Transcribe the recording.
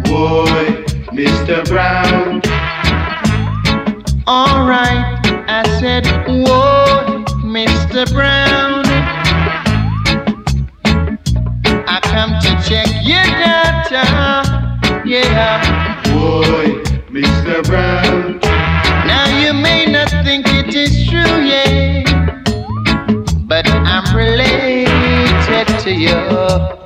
Boy, Mr. Brown. Alright, I said, whoa, Mr. Brown. I come to check your data, yeah. Boy, Mr. Brown. Now you may not think it is true, yeah, but I'm related to you.